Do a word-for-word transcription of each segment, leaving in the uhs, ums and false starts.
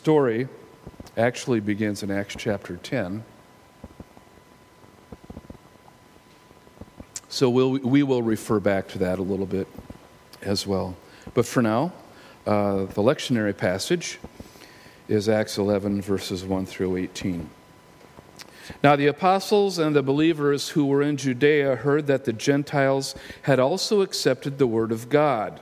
story actually begins in Acts chapter ten. So we'll, we will refer back to that a little bit as well. But for now, uh, the lectionary passage is Acts eleven, verses one through eighteen. Now the apostles and the believers who were in Judea heard that the Gentiles had also accepted the word of God.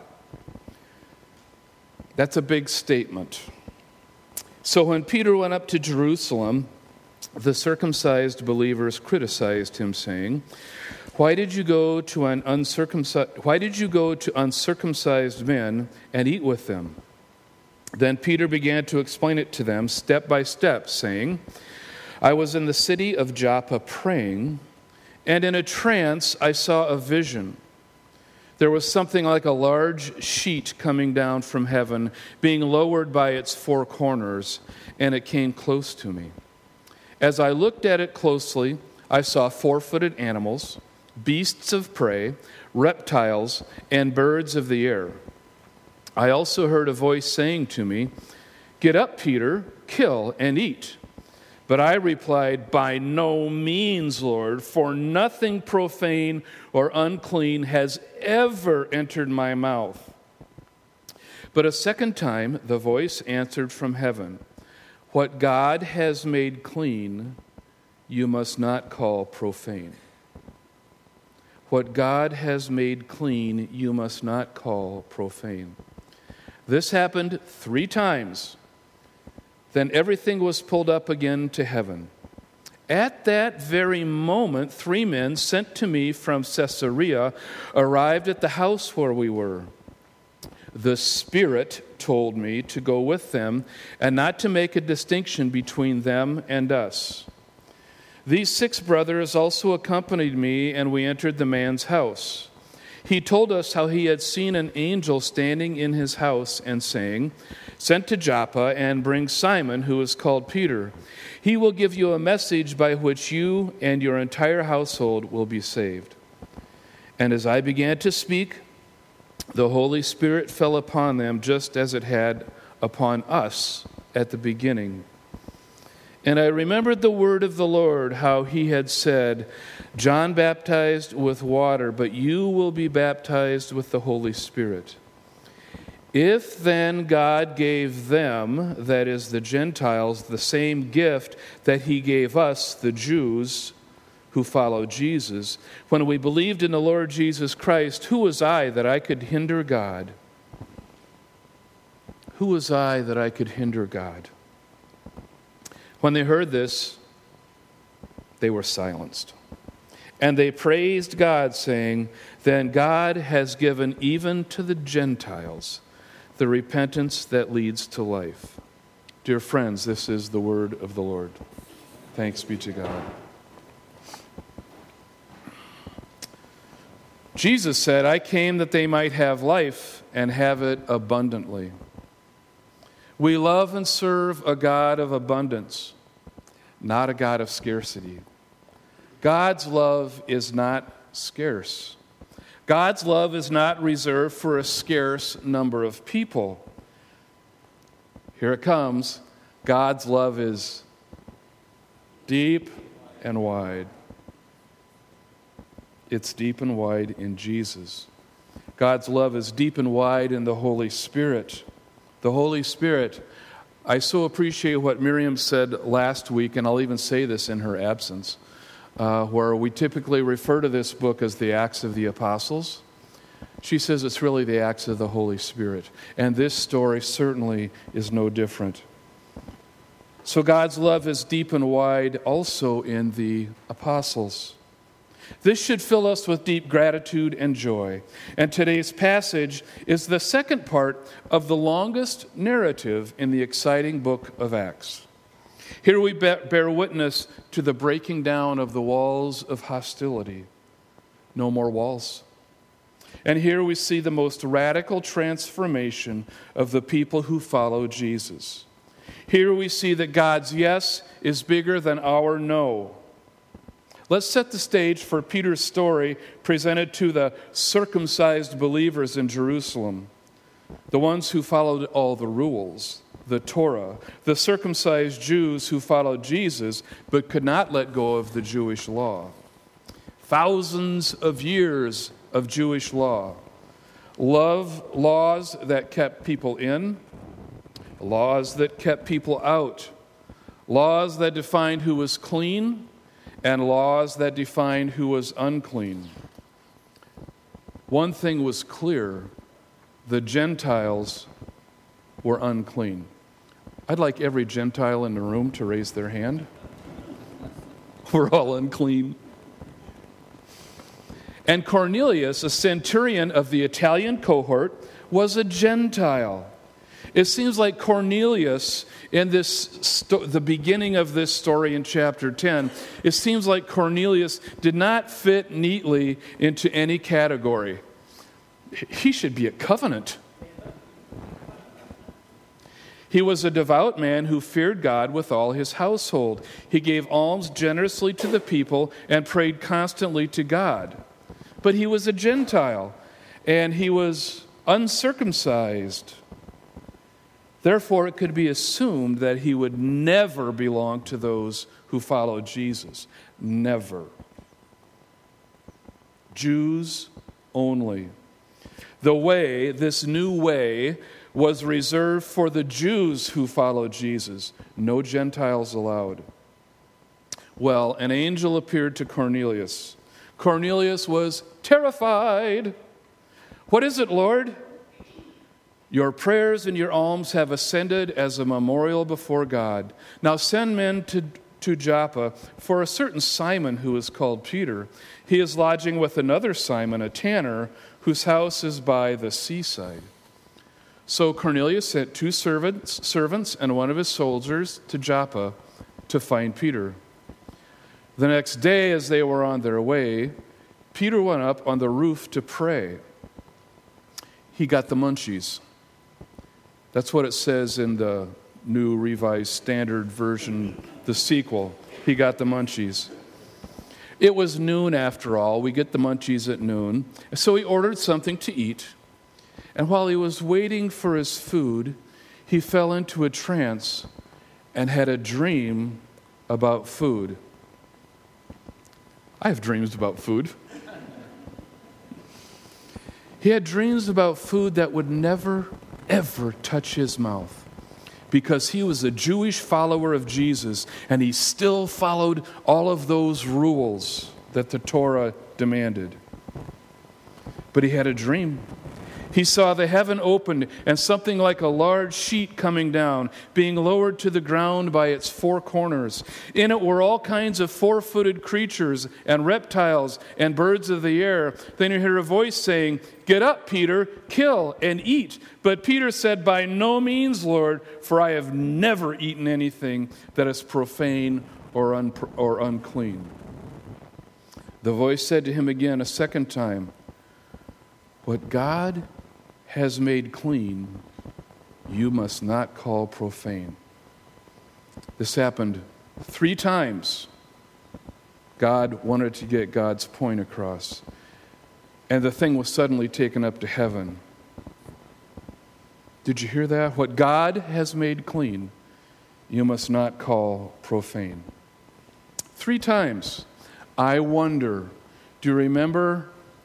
That's a big statement. So when Peter went up to Jerusalem, the circumcised believers criticized him, saying, Why did you go to an uncircumcised, why did you go to uncircumcised men and eat with them? Then Peter began to explain it to them step by step, saying, I was in the city of Joppa praying, and in a trance I saw a vision. There was something like a large sheet coming down from heaven, being lowered by its four corners, and it came close to me. As I looked at it closely, I saw four-footed animals, beasts of prey, reptiles, and birds of the air. I also heard a voice saying to me, Get up, Peter, kill and eat. But I replied, By no means, Lord, for nothing profane or unclean has ever entered my mouth. But a second time the voice answered from heaven, What God has made clean, you must not call profane. What God has made clean, you must not call profane. This happened three times. Then everything was pulled up again to heaven. At that very moment, three men sent to me from Caesarea arrived at the house where we were. The Spirit told me to go with them and not to make a distinction between them and us. These six brothers also accompanied me, and we entered the man's house. He told us how he had seen an angel standing in his house and saying, Send to Joppa and bring Simon, who is called Peter. He will give you a message by which you and your entire household will be saved. And as I began to speak, the Holy Spirit fell upon them just as it had upon us at the beginning. And I remembered the word of the Lord, how he had said, John baptized with water, but you will be baptized with the Holy Spirit. If then God gave them, that is the Gentiles, the same gift that he gave us, the Jews who follow Jesus, when we believed in the Lord Jesus Christ, who was I that I could hinder God? Who was I that I could hinder God? When they heard this, they were silenced. And they praised God, saying, Then God has given even to the Gentiles the repentance that leads to life. Dear friends, this is the word of the Lord. Thanks be to God. Jesus said, I came that they might have life and have it abundantly. We love and serve a God of abundance, not a God of scarcity. God's love is not scarce. God's love is not reserved for a scarce number of people. Here it comes. God's love is deep and wide. It's deep and wide in Jesus. God's love is deep and wide in the Holy Spirit. The Holy Spirit, I so appreciate what Miriam said last week, and I'll even say this in her absence, uh, where we typically refer to this book as the Acts of the Apostles. She says it's really the Acts of the Holy Spirit. And this story certainly is no different. So God's love is deep and wide also in the apostles. This should fill us with deep gratitude and joy. And today's passage is the second part of the longest narrative in the exciting book of Acts. Here we bear witness to the breaking down of the walls of hostility. No more walls. And here we see the most radical transformation of the people who follow Jesus. Here we see that God's yes is bigger than our no. Let's set the stage for Peter's story presented to the circumcised believers in Jerusalem, the ones who followed all the rules, the Torah, the circumcised Jews who followed Jesus but could not let go of the Jewish law. Thousands of years of Jewish law. Love laws that kept people in, laws that kept people out, laws that defined who was clean, and laws that defined who was unclean. One thing was clear: the Gentiles were unclean. I'd like every Gentile in the room to raise their hand. We're all unclean. And Cornelius, a centurion of the Italian cohort, was a Gentile. It seems like Cornelius, in this sto- the beginning of this story in chapter ten, it seems like Cornelius did not fit neatly into any category. He should be a covenant. He was a devout man who feared God with all his household. He gave alms generously to the people and prayed constantly to God. But he was a Gentile, and he was uncircumcised. Therefore, it could be assumed that he would never belong to those who followed Jesus. Never. Jews only. The way, this new way, was reserved for the Jews who followed Jesus. No Gentiles allowed. Well, an angel appeared to Cornelius. Cornelius was terrified. "What is it, Lord?" "Your prayers and your alms have ascended as a memorial before God. Now send men to, to Joppa for a certain Simon who is called Peter. He is lodging with another Simon, a tanner, whose house is by the seaside." So Cornelius sent two servants, servants and one of his soldiers to Joppa to find Peter. The next day, as they were on their way, Peter went up on the roof to pray. He got the munchies. That's what it says in the New Revised Standard Version, the sequel. He got the munchies. It was noon after all. We get the munchies at noon. So he ordered something to eat. And while he was waiting for his food, he fell into a trance and had a dream about food. I have dreams about food. He had dreams about food that would never, ever touch his mouth, because he was a Jewish follower of Jesus, and he still followed all of those rules that the Torah demanded. But he had a dream. He saw the heaven opened and something like a large sheet coming down, being lowered to the ground by its four corners. In it were all kinds of four-footed creatures and reptiles and birds of the air. Then you hear a voice saying, "Get up, Peter, kill and eat." But Peter said, "By no means, Lord, for I have never eaten anything that is profane or, un- or unclean." The voice said to him again a second time, "What God has made clean, you must not call profane." This happened three times. God wanted to get God's point across. And the thing was suddenly taken up to heaven. Did you hear that? What God has made clean, you must not call profane. Three times. I wonder, do you remember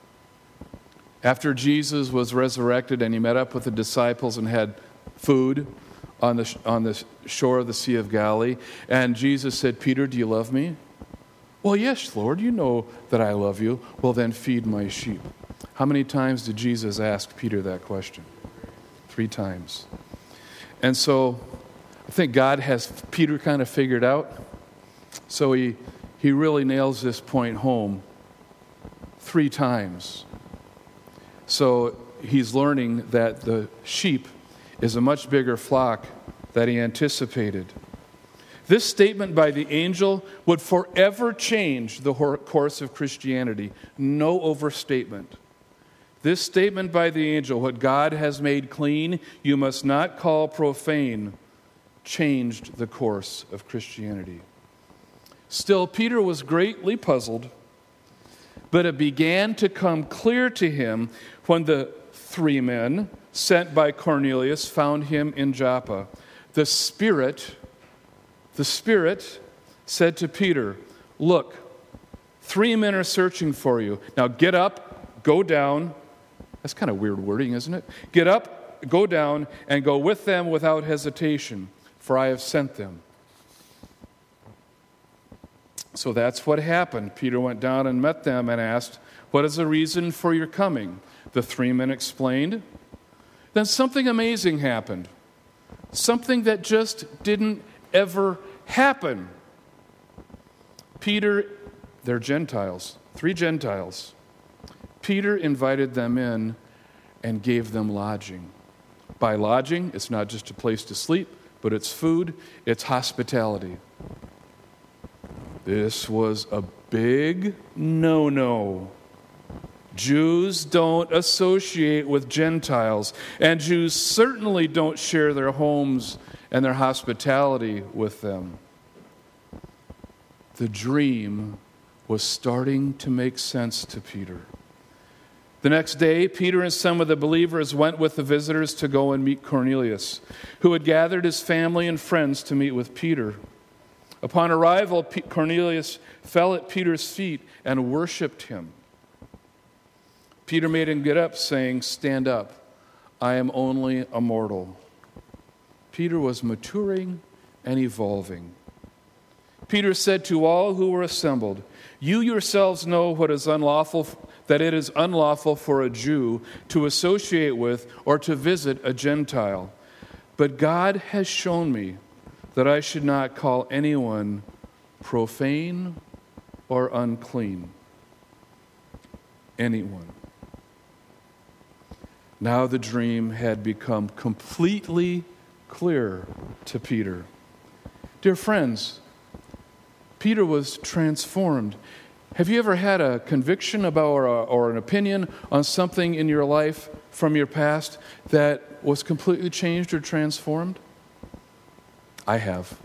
after Jesus was resurrected and he met up with the disciples and had food on the on the shore of the Sea of Galilee, and Jesus said, "Peter, do you love me?" "Well, yes, Lord, you know that I love you." "Well, then feed my sheep." How many times did Jesus ask Peter that question? Three times. And so I think God has Peter kind of figured out. So he he really nails this point home three times. So he's learning that the sheep is a much bigger flock than he anticipated. This statement by the angel would forever change the course of Christianity. No overstatement. This statement by the angel, "What God has made clean, you must not call profane," changed the course of Christianity. Still, Peter was greatly puzzled, but it began to come clear to him when the three men sent by Cornelius found him in Joppa. the Spirit, the Spirit said to Peter, look, three men are searching for you. Now get up, go down. That's kind of weird wording, isn't it? Get up, go down, and go with them without hesitation, for I have sent them. So that's what happened. Peter went down and met them and asked, what is the reason for your coming? The three men explained. Then something amazing happened. Something that just didn't ever happen. Peter, they're Gentiles, three Gentiles. Peter invited them in and gave them lodging. By lodging, it's not just a place to sleep, but it's food, it's hospitality. This was a big no-no. Jews don't associate with Gentiles, and Jews certainly don't share their homes and their hospitality with them. The dream was starting to make sense to Peter. The next day, Peter and some of the believers went with the visitors to go and meet Cornelius, who had gathered his family and friends to meet with Peter. Upon arrival, Cornelius fell at Peter's feet and worshiped him. Peter made him get up, saying, stand up, I am only a mortal. Peter was maturing and evolving. Peter said to all who were assembled, you yourselves know what is unlawful, that it is unlawful for a Jew to associate with or to visit a Gentile. But God has shown me that I should not call anyone profane or unclean. Anyone. Now the dream had become completely clear to Peter. Dear friends, Peter was transformed. Have you ever had a conviction about or, a, or an opinion on something in your life from your past that was completely changed or transformed? I have.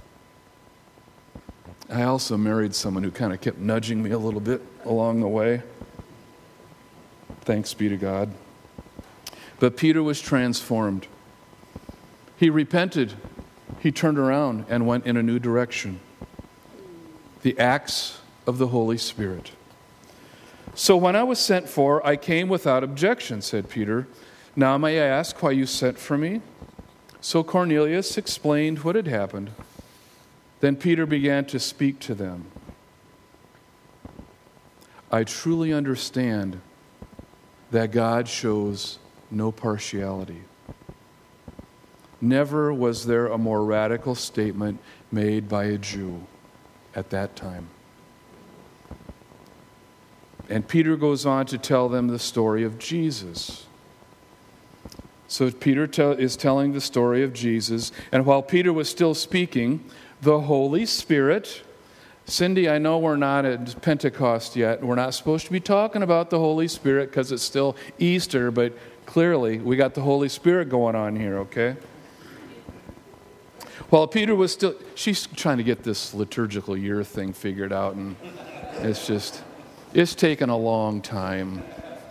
I also married someone who kind of kept nudging me a little bit along the way. Thanks be to God. But Peter was transformed. He repented. He turned around and went in a new direction. The acts of the Holy Spirit. So when I was sent for, I came without objection, said Peter. Now may I ask why you sent for me? So Cornelius explained what had happened. Then Peter began to speak to them. I truly understand that God shows no partiality. Never was there a more radical statement made by a Jew at that time. And Peter goes on to tell them the story of Jesus. So Peter te- is telling the story of Jesus, and while Peter was still speaking, the Holy Spirit, Cindy, I know we're not at Pentecost yet. We're not supposed to be talking about the Holy Spirit because it's still Easter, but clearly we got the Holy Spirit going on here, okay? While Peter was still, she's trying to get this liturgical year thing figured out, and it's just, it's taken a long time.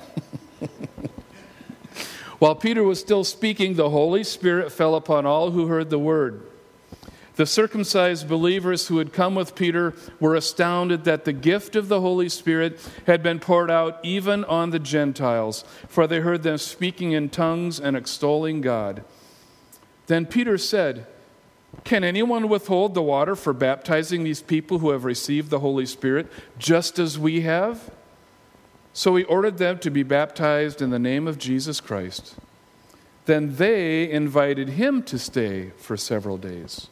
While Peter was still speaking, the Holy Spirit fell upon all who heard the word. The circumcised believers who had come with Peter were astounded that the gift of the Holy Spirit had been poured out even on the Gentiles, for they heard them speaking in tongues and extolling God. Then Peter said, can anyone withhold the water for baptizing these people who have received the Holy Spirit just as we have? So he ordered them to be baptized in the name of Jesus Christ. Then they invited him to stay for several days.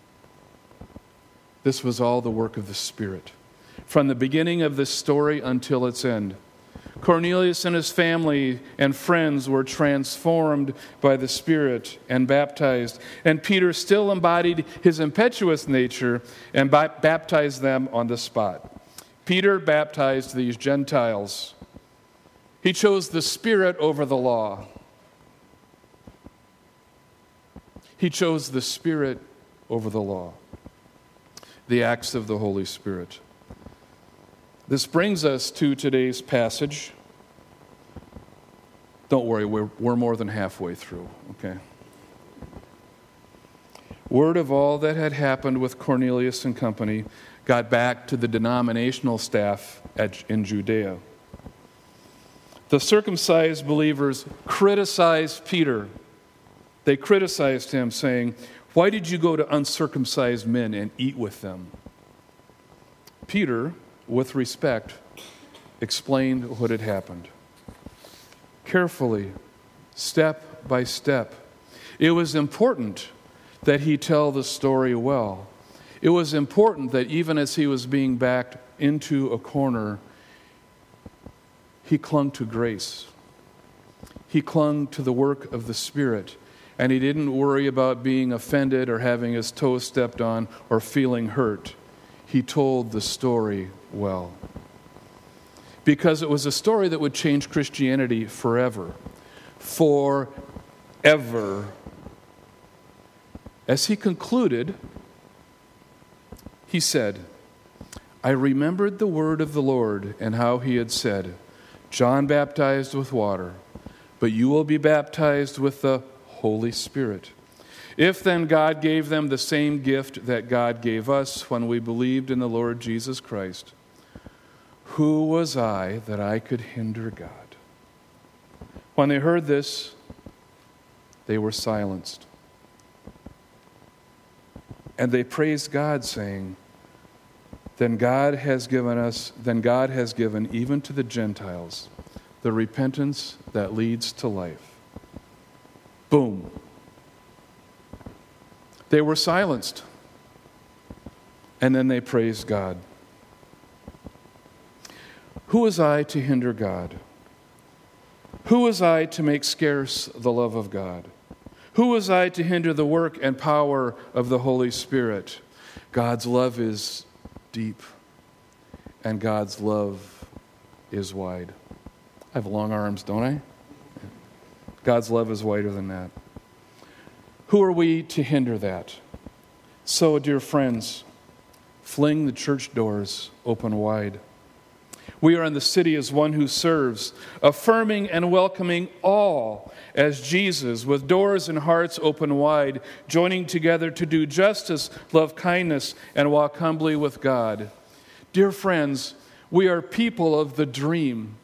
This was all the work of the Spirit, from the beginning of this story until its end. Cornelius and his family and friends were transformed by the Spirit and baptized, and Peter still embodied his impetuous nature and ba- baptized them on the spot. Peter baptized these Gentiles. He chose the Spirit over the law. He chose the Spirit over the law. The acts of the Holy Spirit. This brings us to today's passage. Don't worry, we're, we're more than halfway through, okay? word of all that had happened with Cornelius and company got back to the denominational staff at, in Judea. The circumcised believers criticized Peter. They criticized him, saying, "Why did you go to uncircumcised men and eat with them?" Peter, with respect, explained what had happened. Carefully, step by step. It was important that he tell the story well. It was important that even as he was being backed into a corner, he clung to grace. He clung to the work of the Spirit, and he didn't worry about being offended or having his toes stepped on or feeling hurt. He told the story well. Because it was a story that would change Christianity forever. Forever. As he concluded, he said, "I remembered the word of the Lord and how he had said, 'John baptized with water, but you will be baptized with the Holy Spirit.' If then God gave them the same gift that God gave us when we believed in the Lord Jesus Christ, who was I that I could hinder God?" When they heard this, they were silenced. And they praised God, saying, Then God has given us, then God has given even to the Gentiles the repentance that leads to life. Boom. They were silenced. And then they praised God. Who was I to hinder God? Who was I to make scarce the love of God? Who was I to hinder the work and power of the Holy Spirit? God's love is deep, and God's love is wide. I have long arms, don't I? God's love is wider than that. Who are we to hinder that? So, dear friends, fling the church doors open wide. We are in the city as one who serves, affirming and welcoming all as Jesus, with doors and hearts open wide, joining together to do justice, love kindness, and walk humbly with God. Dear friends, we are people of the dream.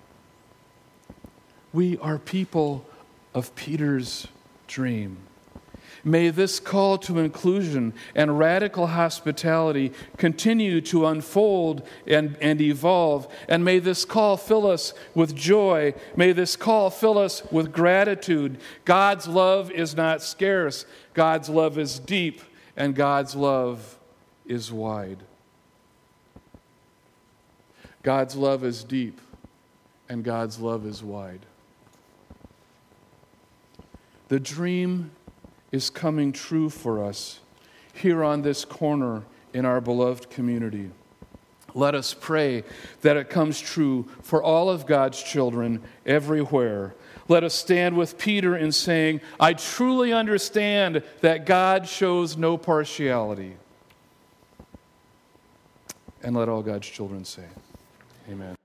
We are people of Peter's dream. May this call to inclusion and radical hospitality continue to unfold and, and evolve. And may this call fill us with joy. May this call fill us with gratitude. God's love is not scarce. God's love is deep. And God's love is wide. God's love is deep. And God's love is wide. The dream is coming true for us here on this corner in our beloved community. Let us pray that it comes true for all of God's children everywhere. Let us stand with Peter in saying, I truly understand that God shows no partiality. And let all God's children say, Amen.